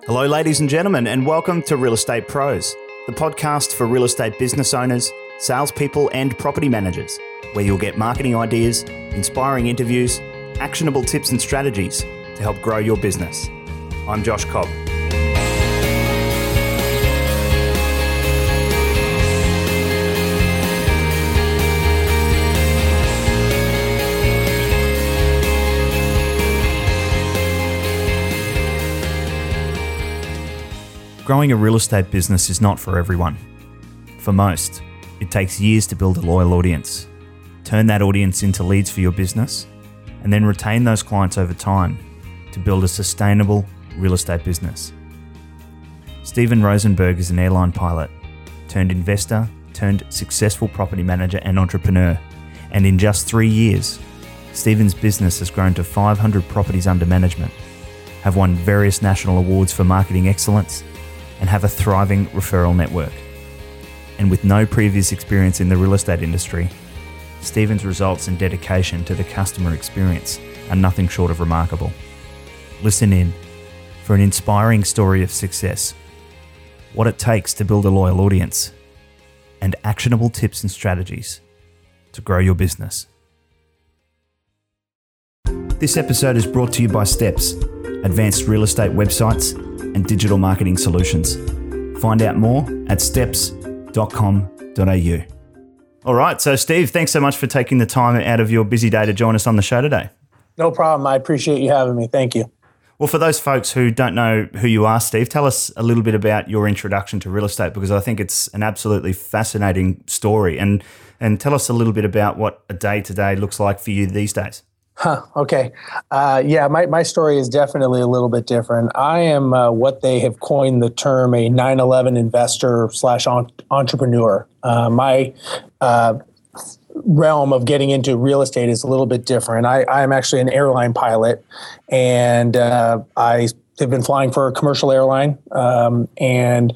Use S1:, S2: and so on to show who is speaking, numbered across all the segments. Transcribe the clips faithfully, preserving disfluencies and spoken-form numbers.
S1: Hello, ladies and gentlemen, and welcome to Real Estate Pros, the podcast for real estate business owners, salespeople, and property managers, where you'll get marketing ideas, inspiring interviews, actionable tips and strategies to help grow your business. I'm Josh Cobb. Growing a real estate business is not for everyone. For most, it takes years to build a loyal audience, turn that audience into leads for your business, and then retain those clients over time to build a sustainable real estate business. Steven Rosenberg is an airline pilot, turned investor, turned successful property manager and entrepreneur, and in just three years, Steven's business has grown to five hundred properties under management, have won various national awards for marketing excellence, and have a thriving referral network. And with no previous experience in the real estate industry, Steven's results and dedication to the customer experience are nothing short of remarkable. Listen in for an inspiring story of success, what it takes to build a loyal audience, and actionable tips and strategies to grow your business. This episode is brought to you by Steps, advanced real estate websites and digital marketing solutions. Find out more at steps dot com dot a u. All right, so Steve, thanks so much for taking the time out of your busy day to join us on the show today.
S2: No problem. I appreciate you having me. Thank you.
S1: Well, for those folks who don't know who you are, Steve, tell us a little bit about your introduction to real estate, because I think it's an absolutely fascinating story. And, and tell us a little bit about what a day-to-day looks like for you these days.
S2: Huh, okay. Uh, yeah, my, my story is definitely a little bit different. I am uh, what they have coined the term a nine eleven investor slash entrepreneur. Uh, my uh, realm of getting into real estate is a little bit different. I, I'm actually an airline pilot, and uh, I have been flying for a commercial airline. Um, and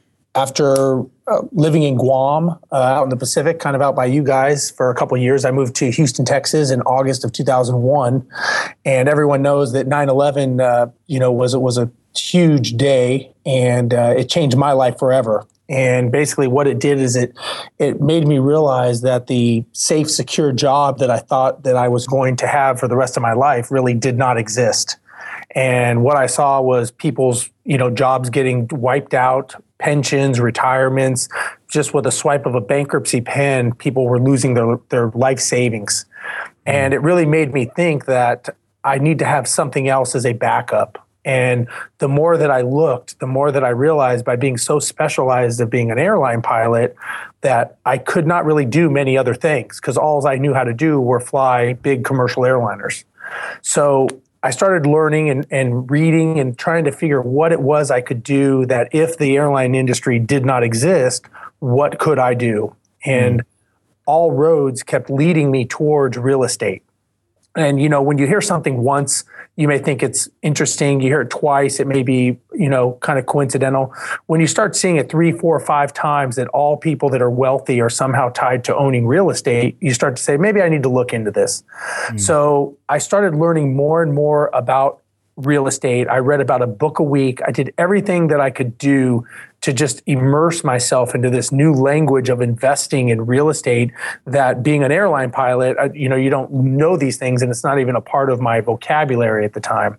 S2: after uh, living in Guam, uh, out in the Pacific, kind of out by you guys for a couple of years, I moved to Houston, Texas in August of two thousand one. And everyone knows that nine eleven, uh, you know, was, was a huge day, and uh, it changed my life forever. And basically what it did is it it made me realize that the safe, secure job that I thought that I was going to have for the rest of my life really did not exist. And what I saw was people's, you know, jobs getting wiped out, pensions, retirements. Just with a swipe of a bankruptcy pen, people were losing their, their life savings. And it really made me think that I need to have something else as a backup. And the more that I looked, the more that I realized, by being so specialized of being an airline pilot, that I could not really do many other things, because all I knew how to do were fly big commercial airliners. So I started learning and, and reading and trying to figure what it was I could do, that if the airline industry did not exist, what could I do? And mm. all roads kept leading me towards real estate. And, you know, when you hear something once, you may think it's interesting. You hear it twice, it may be, you know, kind of coincidental. When you start seeing it three, four, five times that all people that are wealthy are somehow tied to owning real estate, you start to say, maybe I need to look into this. Mm. So I started learning more and more about real estate. I read about a book a week. I did everything that I could do to just immerse myself into this new language of investing in real estate, that being an airline pilot, you know, you don't know these things, and it's not even a part of my vocabulary at the time.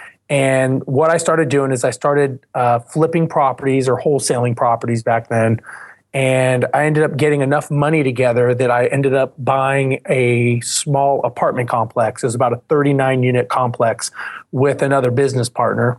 S2: And what I started doing is I started uh, flipping properties or wholesaling properties back then. And I ended up getting enough money together that I ended up buying a small apartment complex. It was about a thirty-nine unit complex with another business partner.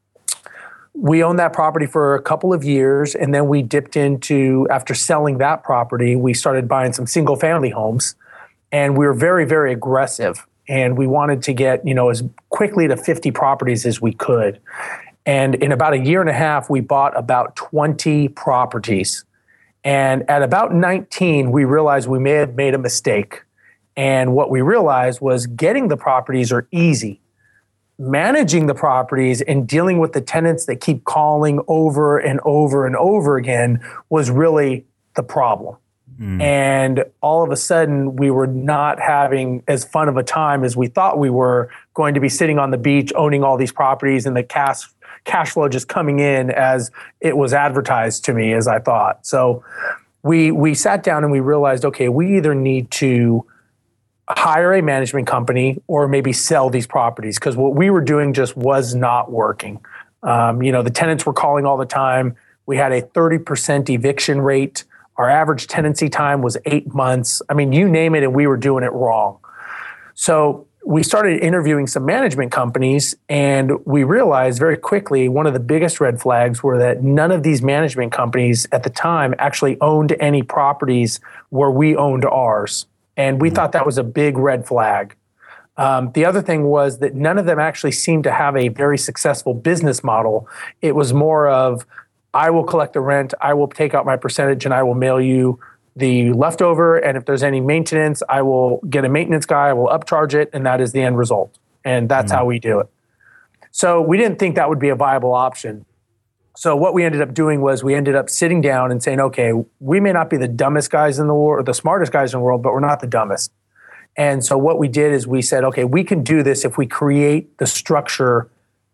S2: We owned that property for a couple of years, and then we dipped into, after selling that property, we started buying some single family homes, and we were very, very aggressive. And we wanted to get, you know, as quickly to fifty properties as we could. And in about a year and a half, we bought about twenty properties. And at about nineteen, we realized we may have made a mistake. And what we realized was getting the properties are easy. Managing the properties and dealing with the tenants that keep calling over and over and over again was really the problem. Mm. And all of a sudden, we were not having as fun of a time as we thought we were, going to be sitting on the beach, owning all these properties, and the cash, cash flow just coming in as it was advertised to me as I thought. So we we sat down and we realized, okay, we either need to hire a management company or maybe sell these properties, because what we were doing just was not working. Um, you know, the tenants were calling all the time. We had a thirty percent eviction rate. Our average tenancy time was eight months. I mean, you name it, and we were doing it wrong. So we started interviewing some management companies, and we realized very quickly one of the biggest red flags were that none of these management companies at the time actually owned any properties where we owned ours. And we thought that was a big red flag. Um, the other thing was that none of them actually seemed to have a very successful business model. It was more of, I will collect the rent, I will take out my percentage, and I will mail you the leftover. And if there's any maintenance, I will get a maintenance guy, I will upcharge it, and that is the end result. And that's mm. how we do it. So we didn't think that would be a viable option. So what we ended up doing was we ended up sitting down and saying, okay, we may not be the dumbest guys in the world or the smartest guys in the world, but we're not the dumbest. And so what we did is we said, okay, we can do this if we create the structure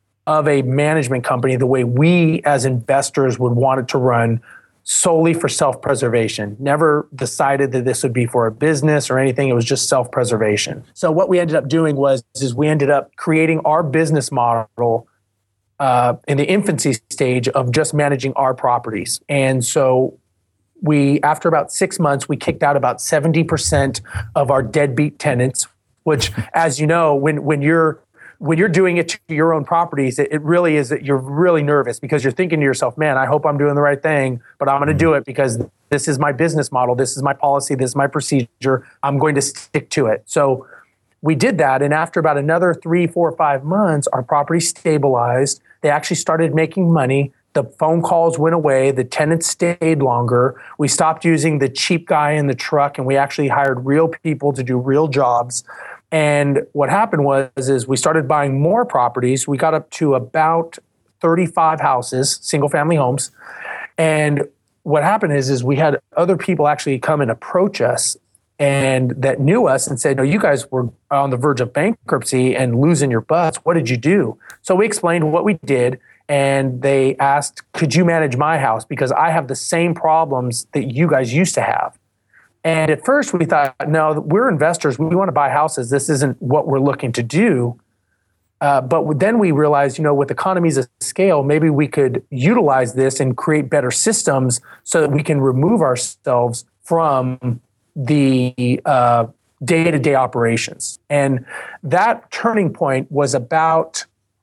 S2: of a management company the way we as investors would want it to run, solely for self-preservation. Never decided that this would be for a business or anything. It was just self-preservation. So what we ended up doing was is we ended up creating our business model uh, in the infancy stage of just managing our properties. And so we, after about six months, we kicked out about seventy percent of our deadbeat tenants, which, as you know, when when you're when you're doing it to your own properties, it, it really is that you're really nervous because you're thinking to yourself, man, I hope I'm doing the right thing, but I'm going to do it because this is my business model. This is my policy. This is my procedure. I'm going to stick to it. So we did that. And after about another three, four, five months, our property stabilized. They actually started making money. The phone calls went away. The tenants stayed longer. We stopped using the cheap guy in the truck, and we actually hired real people to do real jobs. And what happened was, is we started buying more properties. We got up to about thirty-five houses, single family homes. And what happened is, is we had other people actually come and approach us and that knew us and said, no, you guys were on the verge of bankruptcy and losing your butts. What did you do? So we explained what we did. And they asked, could you manage my house? Because I have the same problems that you guys used to have. And at first we thought, no, we're investors. We want to buy houses. This isn't what we're looking to do. Uh, but then we realized, you know, with economies of scale, maybe we could utilize this and create better systems so that we can remove ourselves from the uh, day-to-day operations. And that turning point was about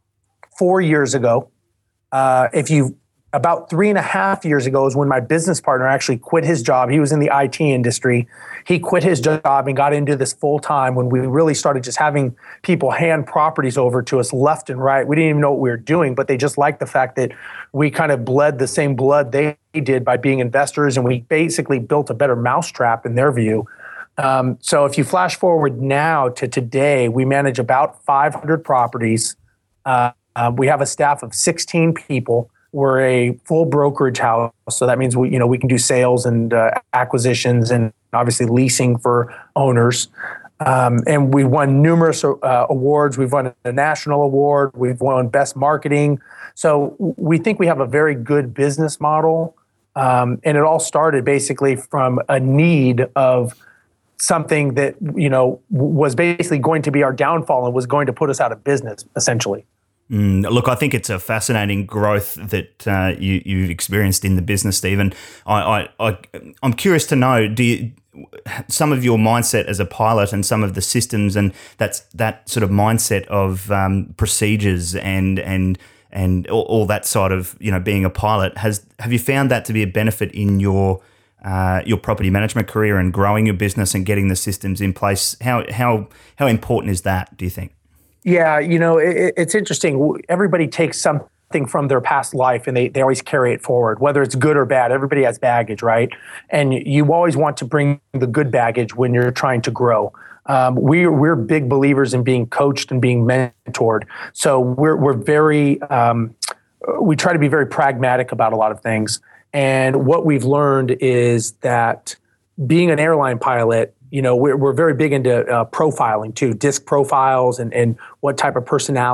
S2: four years ago. Uh, if you About three and a half years ago is when my business partner actually quit his job. He was in the I T industry. He quit his job and got into this full time when we really started just having people hand properties over to us left and right. We didn't even know what we were doing, but they just liked the fact that we kind of bled the same blood they did by being investors, and we basically built a better mousetrap in their view. Um, so if you flash forward now to today, we manage about five hundred properties. Uh, uh, we have a staff of sixteen people. We're a full brokerage house, so that means we, you know, we can do sales and uh, acquisitions and obviously leasing for owners. Um, and we won numerous uh, awards. We've won a national award. We've won best marketing. So we think we have a very good business model. Um, and it all started basically from a need of something that, you know, was basically going to be our downfall and was going to put us out of business, essentially.
S1: Mm, look, I think it's a fascinating growth that uh, you, you've experienced in the business, Stephen. I, I, I, I'm curious to know, do you, some of your mindset as a pilot and some of the systems and that's that sort of mindset of um, procedures and and and all, all that sort of, you know, being a pilot, has have you found that to be a benefit in your uh, your property management career and growing your business and getting the systems in place? How how how important is that, do you think?
S2: Yeah, you know, it, it's interesting. Everybody takes something from their past life and they, they always carry it forward, whether it's good or bad. Everybody has baggage, right? And you always want to bring the good baggage when you're trying to grow. Um, we, we're big believers in being coached and being mentored. So we're, we're very, um, we try to be very pragmatic about a lot of things. And what we've learned is that being an airline pilot, you know, we're, we're very big into uh, profiling too, disc profiles and, and what type of personality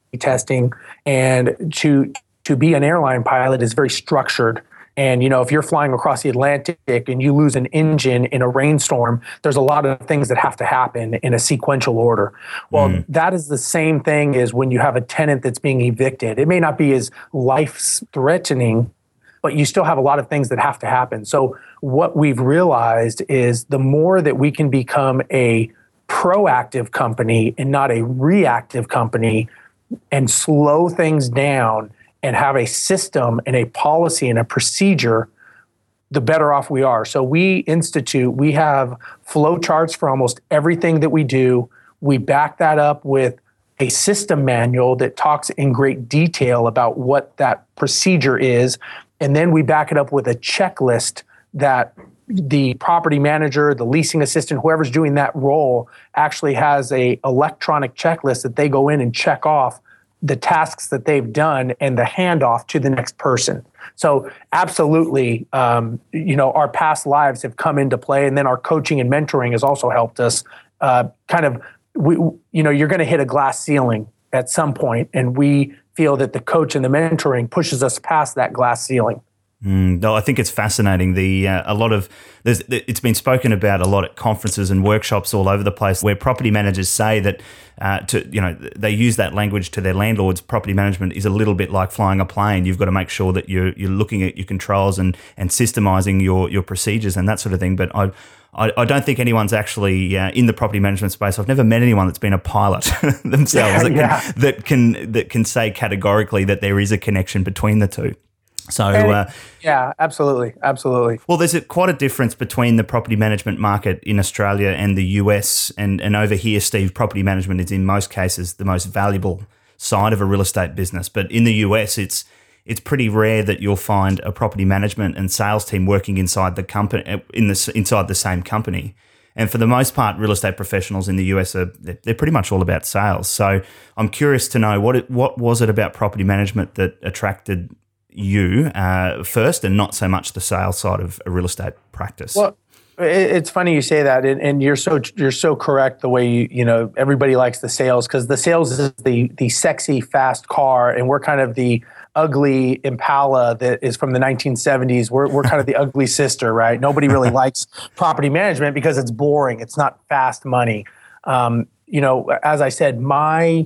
S2: testing, and to to be an airline pilot is very structured. And, you know, if you're flying across the Atlantic and you lose an engine in a rainstorm, there's a lot of things that have to happen in a sequential order. Well, mm. that is the same thing as when you have a tenant that's being evicted. It may not be as life-threatening, but you still have a lot of things that have to happen. So what we've realized is the more that we can become a proactive company and not a reactive company and slow things down and have a system and a policy and a procedure, the better off we are. So we institute, we have flow charts for almost everything that we do. We back that up with a system manual that talks in great detail about what that procedure is. And then we back it up with a checklist that the property manager, the leasing assistant, whoever's doing that role actually has a electronic checklist that they go in and check off the tasks that they've done and the handoff to the next person. So absolutely, um, you know, our past lives have come into play, and then our coaching and mentoring has also helped us uh, kind of, we, you know, you're going to hit a glass ceiling at some point, and we feel that the coach and the mentoring pushes us past that glass ceiling.
S1: Mm, no, I think it's fascinating. The uh, a lot of there's it's been spoken about a lot at conferences and workshops all over the place, where property managers say that uh, to you know they use that language to their landlords. Property management is a little bit like flying a plane. You've got to make sure that you're you're looking at your controls and and systemizing your your procedures and that sort of thing. But I. I, I don't think anyone's actually uh, in the property management space. I've never met anyone that's been a pilot themselves that, yeah. can, that can that can say categorically that there is a connection between the two. So uh,
S2: yeah, absolutely, absolutely.
S1: Well, there's a, quite a difference between the property management market in Australia and the U S. And, and over here, Steve, property management is in most cases the most valuable side of a real estate business. But in the U S, it's it's pretty rare that you'll find a property management and sales team working inside the company in the inside the same company. And for the most part, real estate professionals in the U S are they're pretty much all about sales. So I'm curious to know what it, what was it about property management that attracted you uh, first, and not so much the sales side of a real estate practice?
S2: Well, it's funny you say that, and, and you're so you're so correct. The way you you know everybody likes the sales, because the sales is the the sexy fast car, and we're kind of the ugly Impala that is from the nineteen seventies. We're we're kind of the ugly sister, right? Nobody really likes property management because it's boring. It's not fast money. Um, you know, as I said, my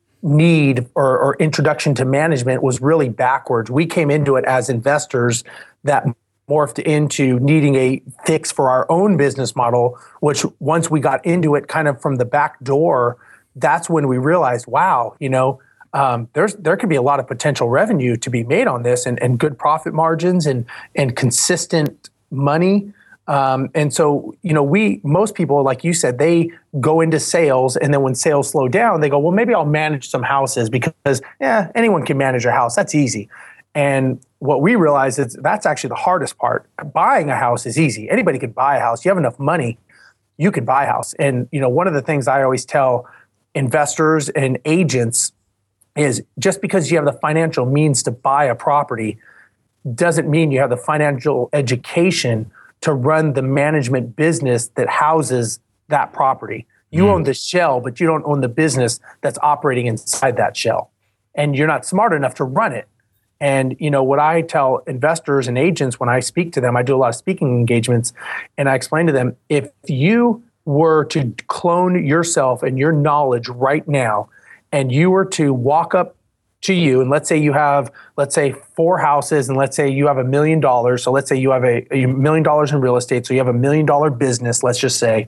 S2: need or, or introduction to management was really backwards. We came into it as investors that morphed into needing a fix for our own business model, which once we got into it kind of from the back door, that's when we realized, wow, you know, um, there's there could be a lot of potential revenue to be made on this, and, and good profit margins and and consistent money. Um, and so, you know, we, most people, like you said, they go into sales, and then when sales slow down, they go, well, maybe I'll manage some houses because, yeah, anyone can manage a house. That's easy. And what we realize is that's actually the hardest part. Buying a house is easy. Anybody can buy a house. You have enough money, you can buy a house. And, you know, one of the things I always tell investors and agents is just because you have the financial means to buy a property doesn't mean you have the financial education to run the management business that houses that property. You mm. own the shell, but you don't own the business that's operating inside that shell. And you're not smart enough to run it. And, you know, what I tell investors and agents when I speak to them, I do a lot of speaking engagements, and I explain to them, if you were to clone yourself and your knowledge right now, and you were to walk up to you, and let's say you have, let's say four houses, and let's say you have a million dollars. So let's say you have a, a million dollars in real estate. So you have a million dollar business, let's just say,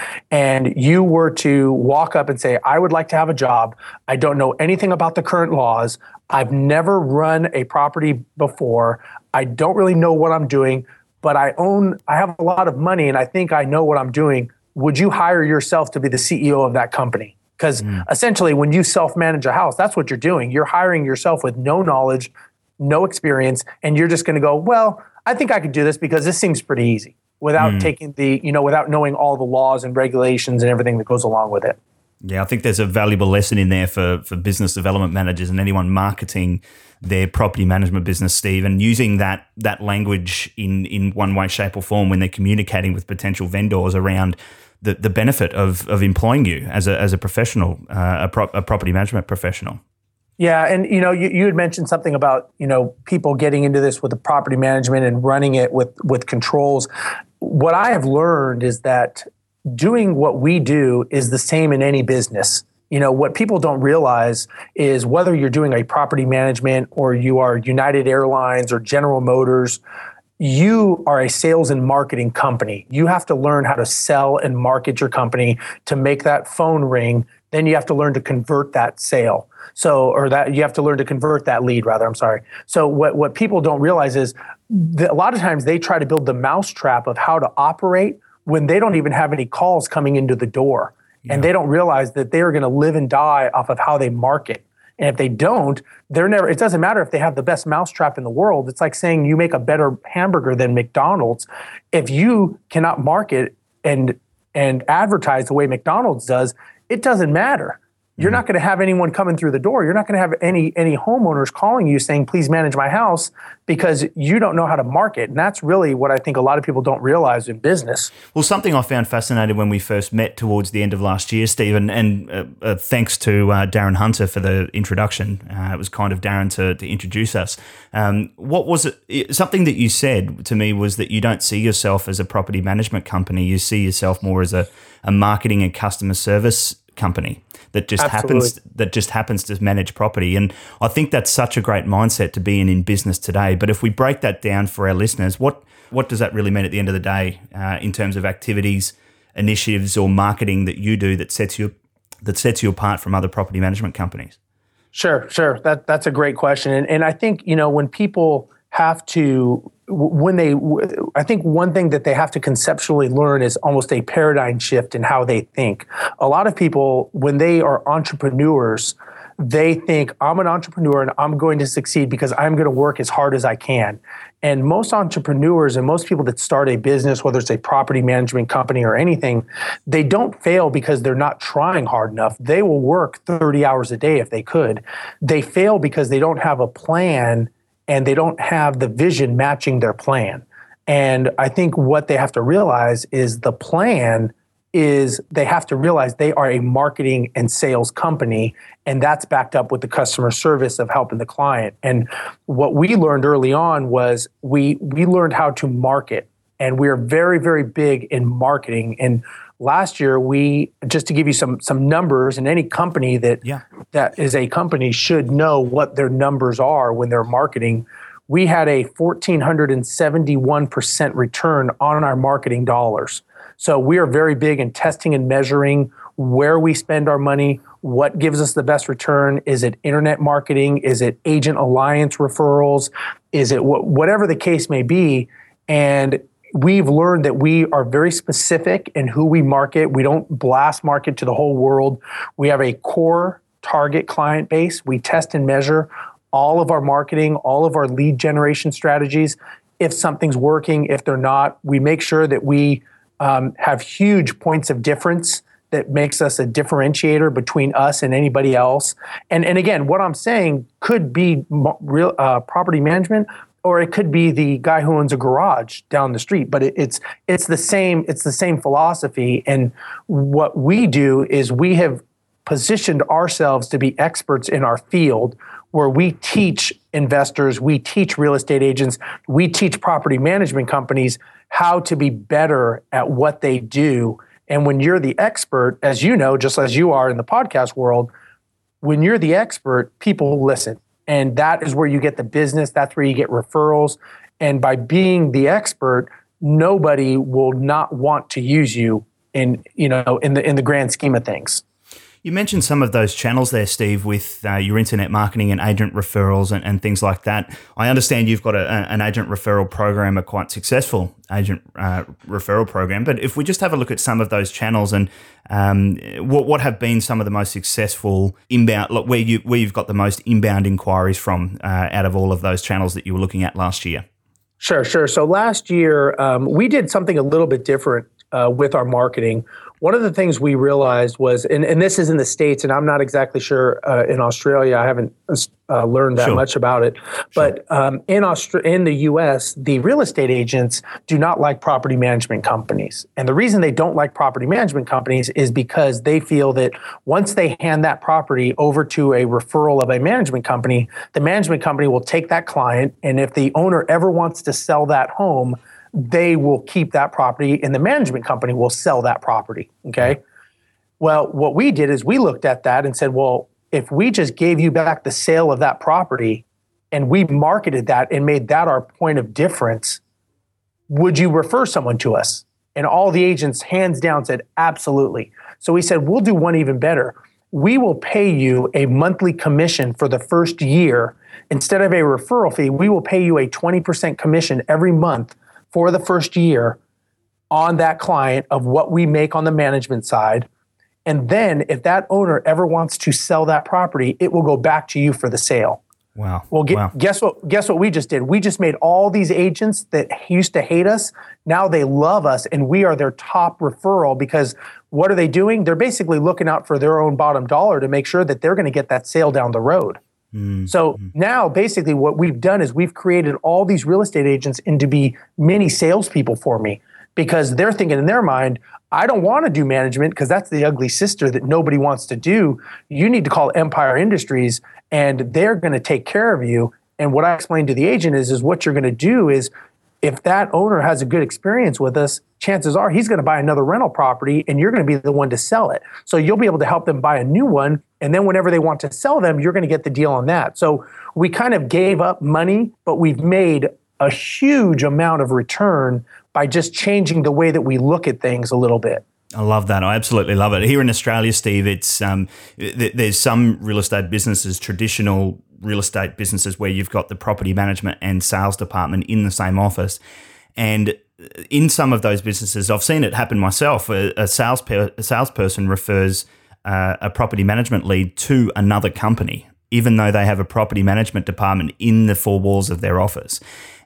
S2: and you were to walk up and say, I would like to have a job. I don't know anything about the current laws. I've never run a property before. I don't really know what I'm doing, but I own, I have a lot of money, and I think I know what I'm doing. Would you hire yourself to be the C E O of that company? Because mm. essentially, when you self-manage a house, that's what you're doing. You're hiring yourself with no knowledge, no experience, and you're just going to go, well, I think I could do this because this seems pretty easy, without mm. taking the, you know, without knowing all the laws and regulations and everything that goes along with it.
S1: Yeah, I think there's a valuable lesson in there for, for business development managers and anyone marketing their property management business, Steve, and using that that language in, in one way, shape or form when they're communicating with potential vendors around the, the benefit of of employing you as a as a professional, uh, a, pro, a property management professional.
S2: Yeah, and you know, you, you had mentioned something about you know people getting into this with the property management and running it with with controls. What I have learned is that doing what we do is the same in any business. You know, what people don't realize is whether you're doing a property management or you are United Airlines or General Motors, you are a sales and marketing company. You have to learn how to sell and market your company to make that phone ring. Then you have to learn to convert that sale. So, or that you have to learn to convert that lead, rather, I'm sorry. So what, what people don't realize is that a lot of times they try to build the mousetrap of how to operate when they don't even have any calls coming into the door. Yeah. And they don't realize that they are going to live and die off of how they market. And if they don't, they're never, it doesn't matter if they have the best mousetrap in the world. It's like saying you make a better hamburger than McDonald's. If you cannot market and and advertise the way McDonald's does, it doesn't matter. You're not going to have anyone coming through the door. You're not going to have any any homeowners calling you saying, please manage my house, because you don't know how to market. And that's really what I think a lot of people don't realize in business.
S1: Well, something I found fascinating when we first met towards the end of last year, Stephen, and uh, uh, thanks to uh, Darren Hunter for the introduction. Uh, it was kind of Darren to, to introduce us. Um, what was it? Something that you said to me was that you don't see yourself as a property management company. You see yourself more as a, a marketing and customer service company that just
S2: Absolutely.
S1: happens that just happens to manage property. And I think that's such a great mindset to be in in business today. But if we break that down for our listeners, what what does that really mean at the end of the day uh, in terms of activities, initiatives, or marketing that you do that sets you that sets you apart from other property management companies?
S2: Sure, sure. That that's a great question. And and I think, you know, when people have to when they, I think one thing that they have to conceptually learn is almost a paradigm shift in how they think. A lot of people, when they are entrepreneurs, they think, I'm an entrepreneur and I'm going to succeed because I'm going to work as hard as I can. And most entrepreneurs and most people that start a business, whether it's a property management company or anything, they don't fail because they're not trying hard enough. They will work thirty hours a day if they could. They fail because they don't have a plan and they don't have the vision matching their plan. And I think what they have to realize is the plan is they have to realize they are a marketing and sales company, and that's backed up with the customer service of helping the client. And what we learned early on was we we learned how to market, and we're very, very big in marketing. And last year, we, just to give you some some numbers, and any company that
S1: yeah.
S2: that is a company should know what their numbers are when they're marketing. We had a one thousand four hundred seventy-one percent return on our marketing dollars. So we are very big in testing and measuring where we spend our money, what gives us the best return. Is it internet marketing? Is it agent alliance referrals? Is it wh- whatever the case may be? And we've learned that we are very specific in who we market. We don't blast market to the whole world. We have a core target client base. We test and measure all of our marketing, all of our lead generation strategies. If something's working, if they're not, we make sure that we um, have huge points of difference that makes us a differentiator between us and anybody else. And, and again, what I'm saying could be real uh, property management, or it could be the guy who owns a garage down the street. But it, it's it's the same it's the same philosophy. And what we do is we have positioned ourselves to be experts in our field, where we teach investors, we teach real estate agents, we teach property management companies how to be better at what they do. And when you're the expert, as you know, just as you are in the podcast world, when you're the expert, people listen. And that is where you get the business. That's where you get referrals. And by being the expert, nobody will not want to use you in, you know, in the in the grand scheme of things.
S1: You mentioned some of those channels there, Steve, with uh, your internet marketing and agent referrals and, and things like that. I understand you've got a, an agent referral program, a quite successful agent uh, referral program. But if we just have a look at some of those channels and um, what what have been some of the most successful inbound, look, where you where you've got the most inbound inquiries from uh, out of all of those channels that you were looking at last year.
S2: Sure, sure. So last year um, we did something a little bit different. uh, with our marketing, one of the things we realized was, and, and this is in the States, and I'm not exactly sure uh, in Australia, I haven't uh, learned that
S1: Sure.
S2: much about it, but um, in Austra- in the U S, the real estate agents do not like property management companies. And the reason they don't like property management companies is because they feel that once they hand that property over to a referral of a management company, the management company will take that client, and if the owner ever wants to sell that home, they will keep that property and the management company will sell that property, okay? Well, what we did is we looked at that and said, well, if we just gave you back the sale of that property and we marketed that and made that our point of difference, would you refer someone to us? And all the agents hands down said, absolutely. So we said, we'll do one even better. We will pay you a monthly commission for the first year. Instead of a referral fee, we will pay you a twenty percent commission every month for the first year on that client of what we make on the management side. And then if that owner ever wants to sell that property, it will go back to you for the sale.
S1: Wow.
S2: Well, get,
S1: wow.
S2: guess what? Guess what we just did? We just made all these agents that used to hate us. Now they love us, and we are their top referral because what are they doing? They're basically looking out for their own bottom dollar to make sure that they're going to get that sale down the road. Mm-hmm. So now basically what we've done is we've created all these real estate agents into be mini salespeople for me because they're thinking in their mind, I don't want to do management because that's the ugly sister that nobody wants to do. You need to call Empire Industries and they're going to take care of you. And what I explained to the agent is, is what you're going to do is if that owner has a good experience with us, chances are he's going to buy another rental property and you're going to be the one to sell it. So you'll be able to help them buy a new one. And then whenever they want to sell them, you're going to get the deal on that. So we kind of gave up money, but we've made a huge amount of return by just changing the way that we look at things a little bit.
S1: I love that. I absolutely love it. Here in Australia, Steve, it's um, th- there's some real estate businesses, traditional real estate businesses, where you've got the property management and sales department in the same office. And in some of those businesses, I've seen it happen myself. A, a, sales per, a salesperson refers uh, a property management lead to another company, even though they have a property management department in the four walls of their office.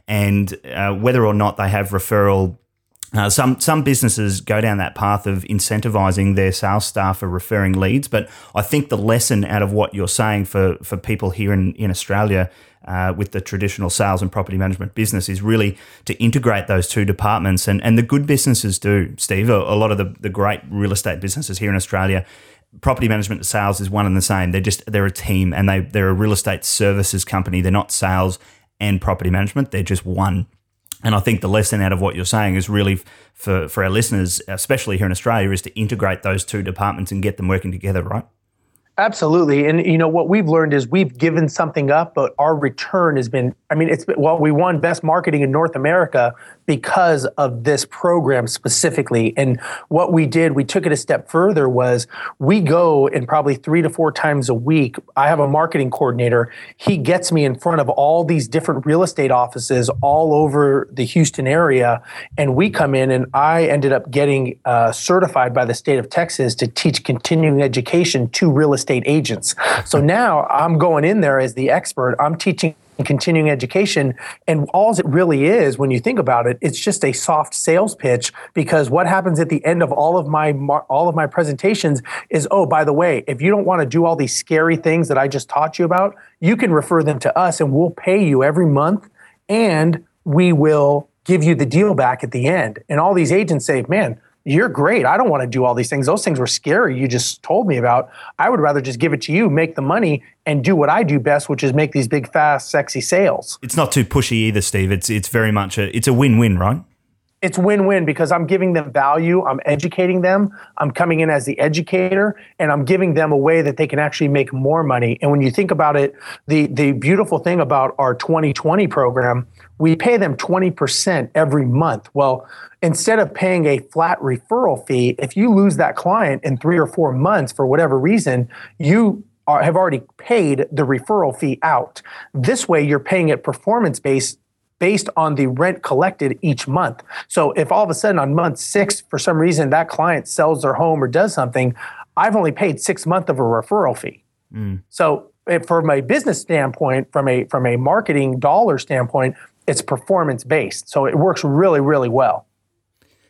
S1: And uh, whether or not they have referral, uh, some some businesses go down that path of incentivizing their sales staff for referring leads. But I think the lesson out of what you're saying for, for people here in, in Australia uh, with the traditional sales and property management business is really to integrate those two departments. And, and the good businesses do, Steve. A, a lot of the, the great real estate businesses here in Australia, property management and sales is one and the same. They're just they're a team, and they they're a real estate services company. They're not sales and property management. They're just one. And I think the lesson out of what you're saying is really for, for our listeners, especially here in Australia, is to integrate those two departments and get them working together, right?
S2: Absolutely. And, you know, what we've learned is we've given something up, but our return has been, I mean, it's been, well, we won Best Marketing in North America because of this program specifically. And what we did, we took it a step further was we go and probably three to four times a week. I have a marketing coordinator. He gets me in front of all these different real estate offices all over the Houston area. And we come in, and I ended up getting uh, certified by the state of Texas to teach continuing education to real estate agents. So now I'm going in there as the expert. I'm teaching continuing education. And all it really is, when you think about it, it's just a soft sales pitch, because what happens at the end of all of my all of my presentations is, oh, by the way, if you don't want to do all these scary things that I just taught you about, you can refer them to us and we'll pay you every month and we will give you the deal back at the end. And all these agents say, man, you're great. I don't want to do all these things. Those things were scary you just told me about. I would rather just give it to you, make the money, and do what I do best, which is make these big, fast, sexy sales.
S1: It's not too pushy either, Steve. It's it's very much a it's a win-win, right?
S2: It's win-win because I'm giving them value. I'm educating them. I'm coming in as the educator, and I'm giving them a way that they can actually make more money. And when you think about it, the the beautiful thing about our twenty twenty program, we pay them twenty percent every month. Well, instead of paying a flat referral fee, if you lose that client in three or four months for whatever reason, you are, have already paid the referral fee out. This way, you're paying it performance-based based on the rent collected each month. So if all of a sudden on month six, for some reason, that client sells their home or does something, I've only paid six months of a referral fee. Mm. So if, from a business standpoint, from a from a marketing dollar standpoint, it's performance-based. So it works really, really well.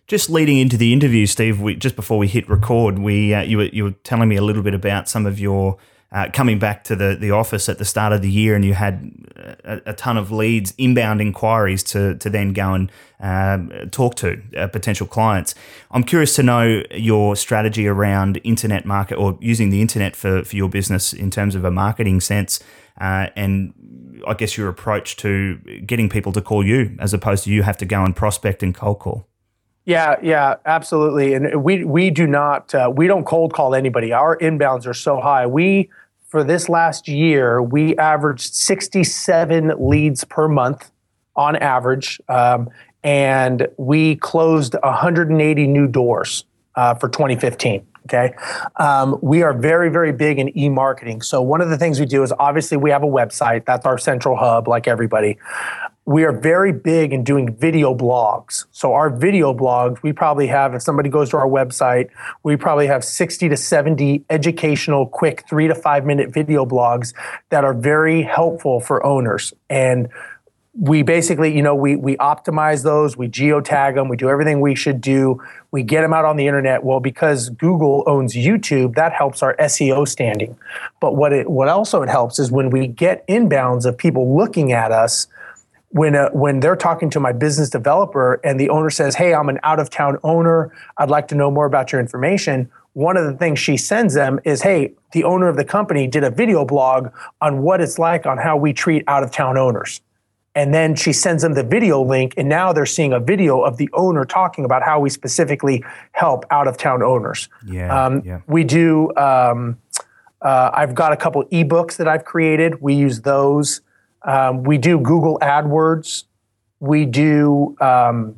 S1: Just leading into the interview, Steve, we, just before we hit record, we uh, you were you were telling me a little bit about some of your uh, coming back to the, the office at the start of the year, and you had a, a ton of leads, inbound inquiries to to then go and um, talk to uh, potential clients. I'm curious to know your strategy around internet market or using the internet for, for your business in terms of a marketing sense, uh, and I guess your approach to getting people to call you as opposed to you have to go and prospect and cold call.
S2: Yeah, yeah, absolutely. And we we do not uh, we don't cold call anybody. Our inbounds are so high. We for this last year we averaged sixty-seven leads per month on average, um, and we closed one hundred eighty new doors uh, for twenty fifteen. Okay, um, we are very, very big in e-marketing. So one of the things we do is obviously we have a website. That's our central hub, like everybody. We are very big in doing video blogs. So our video blogs, we probably have, if somebody goes to our website, we probably have sixty to seventy educational, quick three to five minute video blogs that are very helpful for owners. And we basically, you know, we we optimize those, we geotag them, we do everything we should do. We get them out on the internet. Well, because Google owns YouTube, that helps our S E O standing. But what it what also it helps is when we get inbounds of people looking at us, when uh, when they're talking to my business developer and the owner says, "Hey, I'm an out-of-town owner. I'd like to know more about your information." One of the things she sends them is, "Hey, the owner of the company did a video blog on what it's like on how we treat out-of-town owners." And then she sends them the video link, and now they're seeing a video of the owner talking about how we specifically help out-of-town owners.
S1: Yeah,
S2: um,
S1: yeah.
S2: We do, um, uh, I've got a couple ebooks that I've created. We use those. Um, we do Google AdWords. We do, um,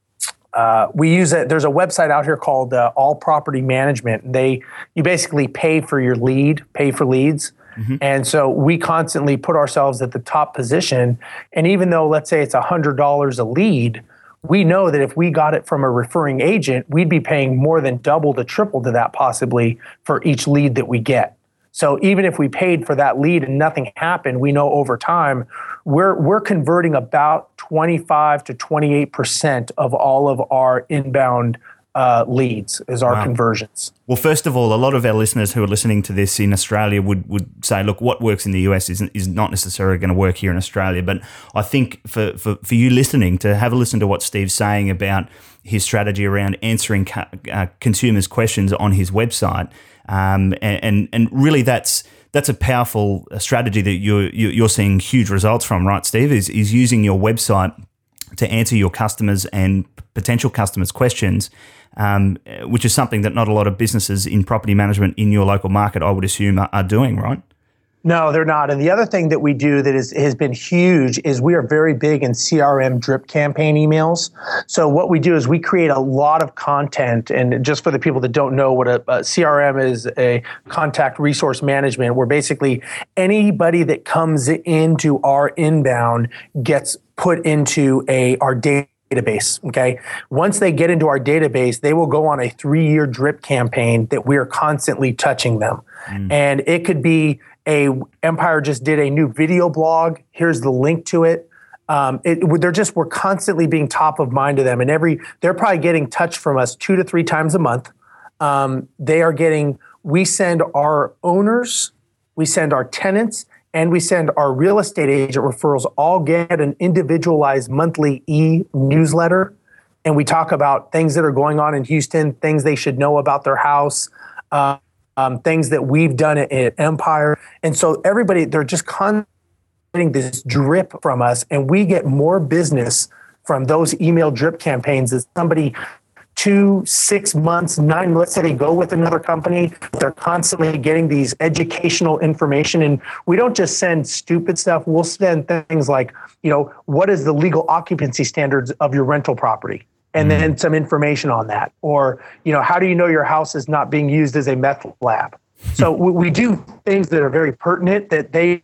S2: uh, we use it. There's a website out here called uh, All Property Management. They, you basically pay for your lead, pay for leads. Mm-hmm. And so we constantly put ourselves at the top position. And even though, let's say it's one hundred dollars a lead, we know that if we got it from a referring agent, we'd be paying more than double to triple to that possibly for each lead that we get. So even if we paid for that lead and nothing happened, we know over time we're we're converting about twenty-five to twenty-eight percent of all of our inbound uh, leads as our wow. conversions.
S1: Well, first of all, a lot of our listeners who are listening to this in Australia would, would say, look, what works in the U S is, is not necessarily going to work here in Australia. But I think for, for, for you listening, to have a listen to what Steve's saying about his strategy around answering ca- uh, consumers' questions on his website, um, and, and and really that's that's a powerful strategy that you're you're seeing huge results from, right, Steve? Is is using your website to answer your customers and potential customers' questions, um, which is something that not a lot of businesses in property management in your local market, I would assume, are, are doing, right?
S2: No, they're not. And the other thing that we do that is, has been huge is we are very big in C R M drip campaign emails. So what we do is we create a lot of content. And just for the people that don't know what a, a C R M is, a contact resource management, where basically anybody that comes into our inbound gets put into a our data. database. Okay. Once they get into our database, they will go on a three-year drip campaign that we are constantly touching them. Mm. And it could be a Empire just did a new video blog. Here's the link to it. Um, it they're just we're constantly being top of mind to them, and every they're probably getting touched from us two to three times a month. Um, they are getting. We send our owners, we send our tenants, and we send our real estate agent referrals all get an individualized monthly e-newsletter. And we talk about things that are going on in Houston, things they should know about their house, uh, um, things that we've done at, at Empire. And so everybody, they're just constantly getting this drip from us. And we get more business from those email drip campaigns as somebody two, six months, nine, let's say they go with another company, they're constantly getting these educational information. And we don't just send stupid stuff. We'll send things like, you know, what is the legal occupancy standards of your rental property? And mm-hmm. then some information on that. Or, you know, how do you know your house is not being used as a meth lab? So we, we do things that are very pertinent that they,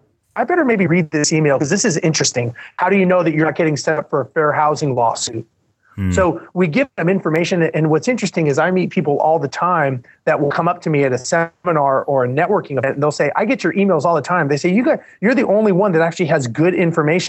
S2: I better maybe read this email because this is interesting. How do you know that you're not getting set up for a fair housing lawsuit? So we give them information. And what's interesting is I meet people all the time that will come up to me at a seminar or a networking event, and they'll say, I get your emails all the time. They say, you got, you're the only one that actually has good information that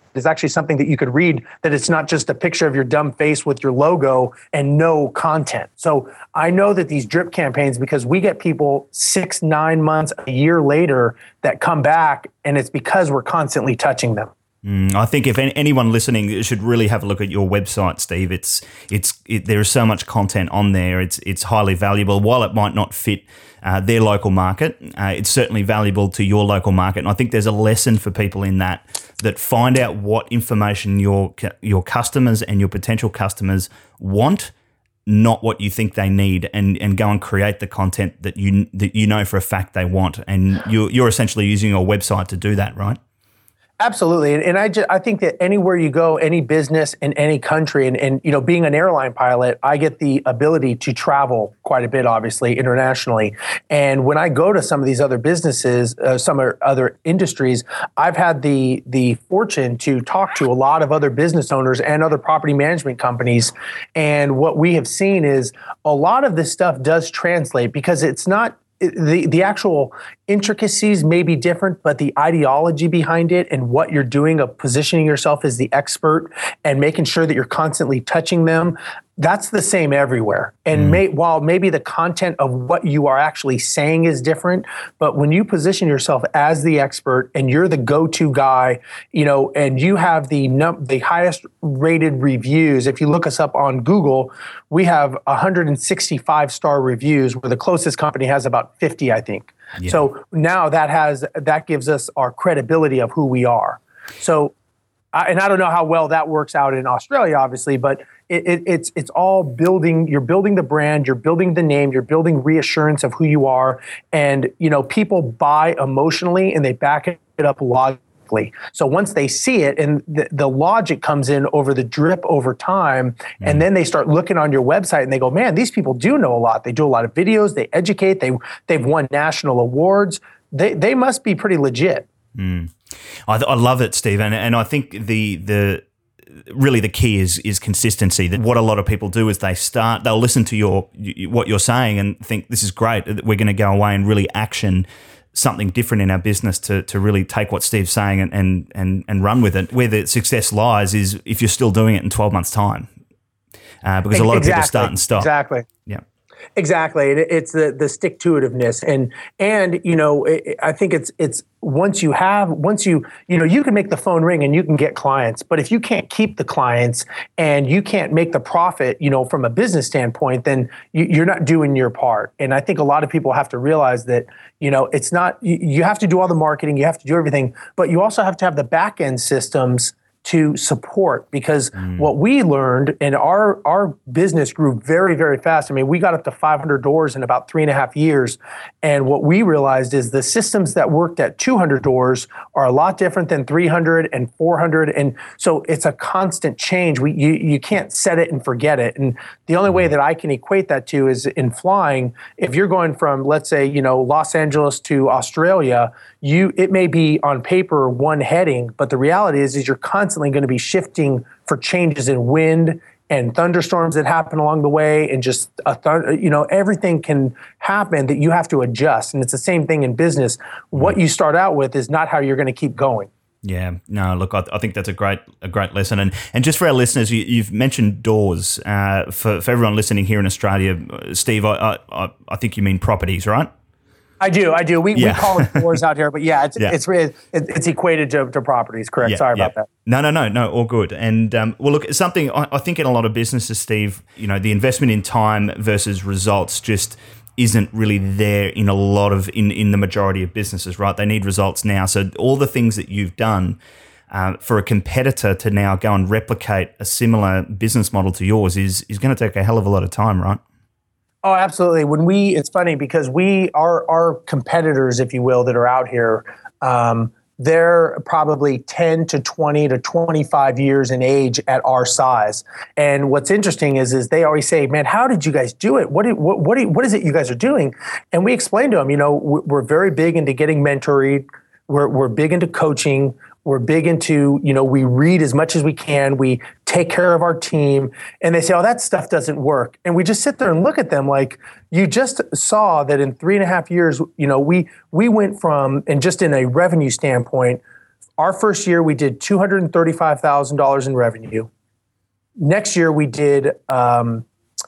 S2: is actually something that you could read, that it's not just a picture of your dumb face with your logo and no content. So I know that these drip campaigns, because we get people six, nine months, a year later that come back, and it's because we're constantly touching them.
S1: Mm, I think if any, anyone listening should really have a look at your website, Steve. It's it's it, there is so much content on there. It's it's highly valuable. While it might not fit uh, their local market, uh, it's certainly valuable to your local market. And I think there's a lesson for people in that that find out what information your your customers and your potential customers want, not what you think they need, and, and go and create the content that you that you know for a fact they want. And you're you're essentially using your website to do that, right?
S2: Absolutely. And, and I just, I think that anywhere you go, any business in any country, and, and, you know, being an airline pilot, I get the ability to travel quite a bit, obviously, internationally. And when I go to some of these other businesses, uh, some other industries, I've had the, the fortune to talk to a lot of other business owners and other property management companies. And what we have seen is a lot of this stuff does translate, because it's not, The the actual intricacies may be different, but the ideology behind it and what you're doing of positioning yourself as the expert and making sure that you're constantly touching them, that's the same everywhere. And
S1: Mm.
S2: may, while maybe the content of what you are actually saying is different, but when you position yourself as the expert and you're the go-to guy, you know, and you have the num- the highest rated reviews. If you look us up on Google, we have one hundred sixty-five star reviews, where the closest company has about fifty, I think.
S1: Yeah.
S2: So now that has that gives us our credibility of who we are. So, I, and I don't know how well that works out in Australia, obviously, but it, it, it's it's all building. You're building the brand, you're building the name, you're building reassurance of who you are, and you know people buy emotionally and they back it up logically. So once they see it, and the, the logic comes in over the drip over time, mm. and then they start looking on your website and they go, man, these people do know a lot. They do a lot of videos, they educate, they they've won national awards. They they must be pretty legit.
S1: Mm. I, I love it, Steve, and and I think the the really the key is is consistency. That what a lot of people do is they start, they'll listen to your what you're saying and think this is great. We're going to go away and really action something different in our business to to really take what Steve's saying and and and, and run with it. Where the success lies is if you're still doing it in twelve months' time, uh, because a lot
S2: exactly.
S1: of people start and stop.
S2: Exactly.
S1: Yeah.
S2: Exactly. It's the the stick-to-itiveness, and and you know it, I think it's it's once you have once you you know you can make the phone ring and you can get clients, but if you can't keep the clients and you can't make the profit, you know, from a business standpoint, then you, you're not doing your part. And I think a lot of people have to realize that you know it's not you, you have to do all the marketing, you have to do everything, but you also have to have the back end systems to support, because mm. what we learned, and our our business grew very, very fast. I mean, we got up to five hundred doors in about three and a half years. And what we realized is the systems that worked at two hundred doors are a lot different than three hundred and four hundred. And so it's a constant change. We you, you can't set it and forget it. And the only way that I can equate that to is in flying. If you're going from, let's say, you know, Los Angeles to Australia, you it may be on paper one heading, but the reality is, is you're constantly going to be shifting for changes in wind and thunderstorms that happen along the way, and just a th- you know everything can happen that you have to adjust. And it's the same thing in business. What you start out with is not how you're going to keep going.
S1: Yeah, no, look, I, I think that's a great a great lesson. And and just for our listeners, you, you've mentioned doors. Uh, for, for everyone listening here in Australia, Steve, I, I I think you mean properties, right?
S2: I do, I do. We, yeah. we call it doors out here, but yeah, it's
S1: yeah.
S2: it's it's, it's equated to, to properties, correct?
S1: Yeah,
S2: Sorry
S1: yeah.
S2: about that.
S1: No, no, no, no, all good. And um, well, look, something I, I think in a lot of businesses, Steve, you know, the investment in time versus results just isn't really there in a lot of in in the majority of businesses, right? They need results now. So all the things that you've done. Uh, for a competitor to now go and replicate a similar business model to yours is is going to take a hell of a lot of time, right?
S2: Oh, absolutely. When we, it's funny because we, our our competitors, if you will, that are out here, um, they're probably ten to twenty to twenty-five years in age at our size. And what's interesting is, is they always say, man, how did you guys do it? What, do, what, what, do, what is it you guys are doing? And we explain to them, you know, we're very big into getting mentored. We're, we're big into coaching. We're big into, you know, we read as much as we can. We take care of our team. And they say, oh, that stuff doesn't work. And we just sit there and look at them like, you just saw that in three and a half years, you know, we we went from, and just in a revenue standpoint, Our first year, we did two hundred thirty-five thousand dollars in revenue. Next year, we did um,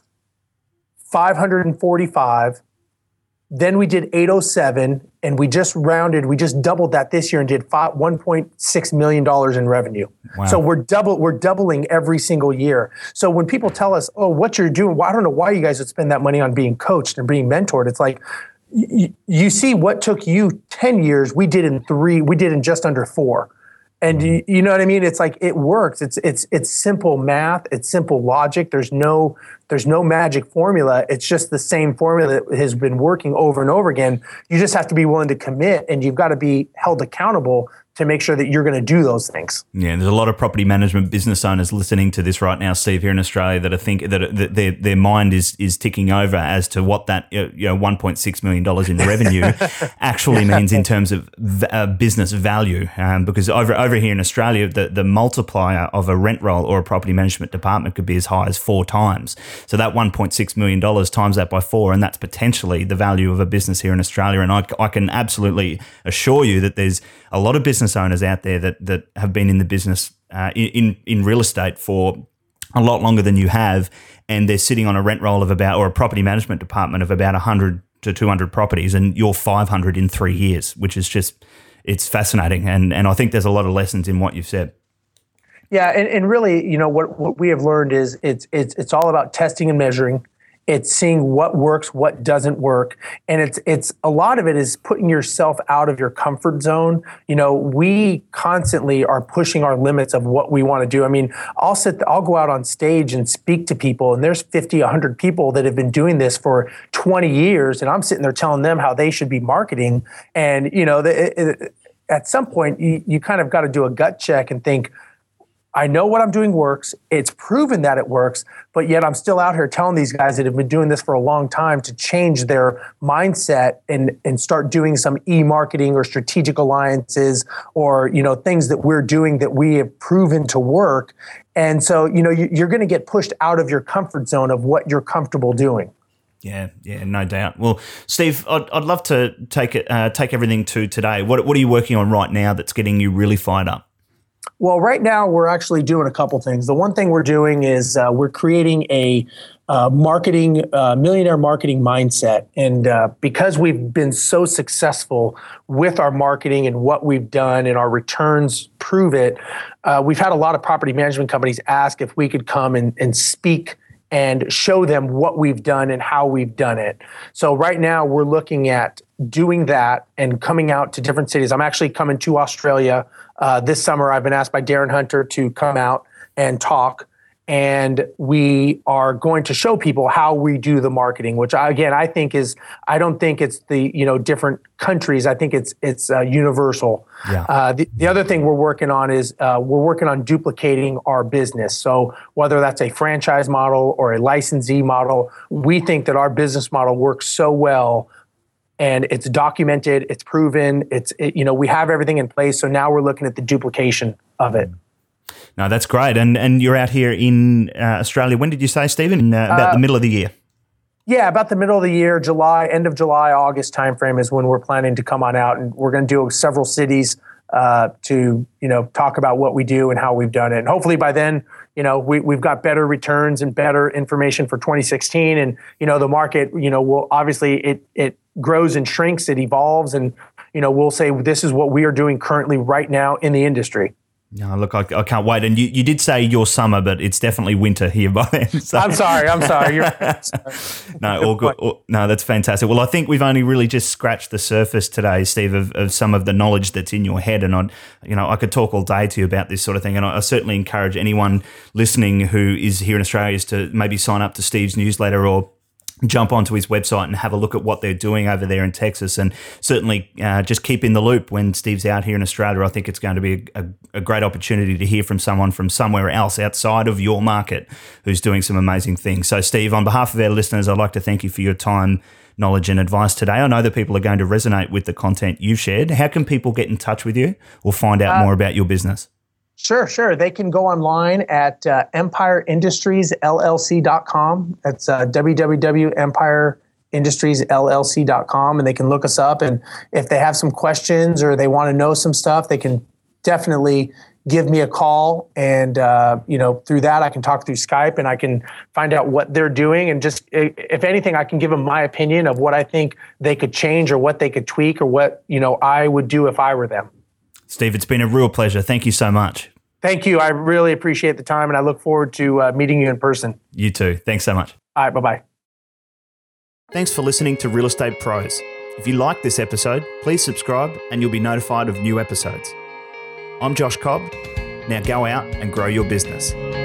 S2: five hundred forty-five. Then we did eight oh seven, and we just rounded, we just doubled that this year and did one point six million dollars in revenue.
S1: Wow.
S2: So we're double, we're doubling every single year. So when people tell us, oh, what you're doing, well, I don't know why you guys would spend that money on being coached and being mentored. It's like, y- you see what took you ten years, we did in three, we did in just under four. And you, you know what I mean? It's like, it works. It's it's it's simple math. It's simple logic. There's no there's no magic formula. It's just the same formula that has been working over and over again. You just have to be willing to commit, and you've got to be held accountable to make sure that you're going to do those things.
S1: Yeah, there's a lot of property management business owners listening to this right now, Steve, here in Australia, that are think that, that their their mind is is ticking over as to what that you know one point six million dollars in revenue actually means in terms of uh, business value. Um, because over over here in Australia, the the multiplier of a rent roll or a property management department could be as high as four times. So that one point six million dollars times that by four, and that's potentially the value of a business here in Australia. And I, I can absolutely assure you that there's a lot of business owners out there that that have been in the business uh, in in real estate for a lot longer than you have, and they're sitting on a rent roll of about, or a property management department of about one hundred to two hundred properties, and you're five hundred in three years, which is just, it's fascinating. And and I think there's a lot of lessons in what you've said.
S2: Yeah, and, and really, you know, what, what we have learned is it's it's it's all about testing and measuring. It's seeing what works, what doesn't work. And it's it's a lot of it is putting yourself out of your comfort zone. You know, we constantly are pushing our limits of what we want to do. I mean, I'll sit, I'll go out on stage and speak to people, and there's fifty, one hundred people that have been doing this for twenty years, and I'm sitting there telling them how they should be marketing. And, you know, the, it, at some point, you, you kind of got to do a gut check and think, I know what I'm doing works. It's proven that it works, but yet I'm still out here telling these guys that have been doing this for a long time to change their mindset and, and start doing some e-marketing or strategic alliances, or, you know, things that we're doing that we have proven to work. And so, you know, you, you're going to get pushed out of your comfort zone of what you're comfortable doing.
S1: Yeah, yeah, no doubt. Well, Steve, I'd, I'd love to take it, uh, take everything to today. What what are you working on right now that's getting you really fired up?
S2: Well, right now we're actually doing a couple things. The one thing we're doing is uh, we're creating a uh, marketing, uh, millionaire marketing mindset. And uh, because we've been so successful with our marketing and what we've done, and our returns prove it, uh, we've had a lot of property management companies ask if we could come and, and speak and show them what we've done and how we've done it. So right now we're looking at doing that and coming out to different cities. I'm actually coming to Australia uh, this summer. I've been asked by Darren Hunter to come out and talk, and we are going to show people how we do the marketing, which I, again, I think is, I don't think it's the, you know, different countries. I think it's it's uh, universal. Yeah. Uh, the, the other thing we're working on is uh, we're working on duplicating our business. So whether that's a franchise model or a licensee model, we think that our business model works so well, and it's documented, it's proven, it's, it, you know, we have everything in place. So now we're looking at the duplication of it.
S1: No, that's great. And and you're out here in uh, Australia. When did you say, Stephen? Uh, about uh, the middle of the year?
S2: Yeah, about the middle of the year, July, end of July, August timeframe is when we're planning to come on out. And we're going to do several cities uh, to, you know, talk about what we do and how we've done it. And hopefully by then, you know, we, we've got better returns and better information for twenty sixteen. And, you know, the market, you know, will obviously it it grows and shrinks, it evolves. And, you know, we'll say this is what we are doing currently right now in the industry.
S1: No, look, I, I can't wait. And you, you did say your summer, but it's definitely winter here by then. So.
S2: I'm sorry. I'm sorry. You're sorry.
S1: No, all good. All, no, that's fantastic. Well, I think we've only really just scratched the surface today, Steve, of, of some of the knowledge that's in your head. And I, you know, I could talk all day to you about this sort of thing. And I, I certainly encourage anyone listening who is here in Australia is to maybe sign up to Steve's newsletter or jump onto his website and have a look at what they're doing over there in Texas, and certainly uh, just keep in the loop when Steve's out here in Australia. I think it's going to be a, a, a great opportunity to hear from someone from somewhere else outside of your market who's doing some amazing things. So, Steve, on behalf of our listeners, I'd like to thank you for your time, knowledge and advice today. I know that people are going to resonate with the content you've shared. How can people get in touch with you or find out uh, more about your business?
S2: Sure, sure. They can go online at uh, empire industries l l c dot com. That's uh, w w w dot empire industries l l c dot com, and they can look us up. And if they have some questions or they want to know some stuff, they can definitely give me a call. And, uh, you know, through that, I can talk through Skype and I can find out what they're doing. And just, if anything, I can give them my opinion of what I think they could change or what they could tweak or what, you know, I would do if I were them.
S1: Steve, it's been a real pleasure. Thank you so much.
S2: Thank you. I really appreciate the time and I look forward to uh, meeting you in person.
S1: You too. Thanks so much.
S2: All right. Bye-bye.
S1: Thanks for listening to Real Estate Pros. If you like this episode, please subscribe and you'll be notified of new episodes. I'm Josh Cobb. Now go out and grow your business.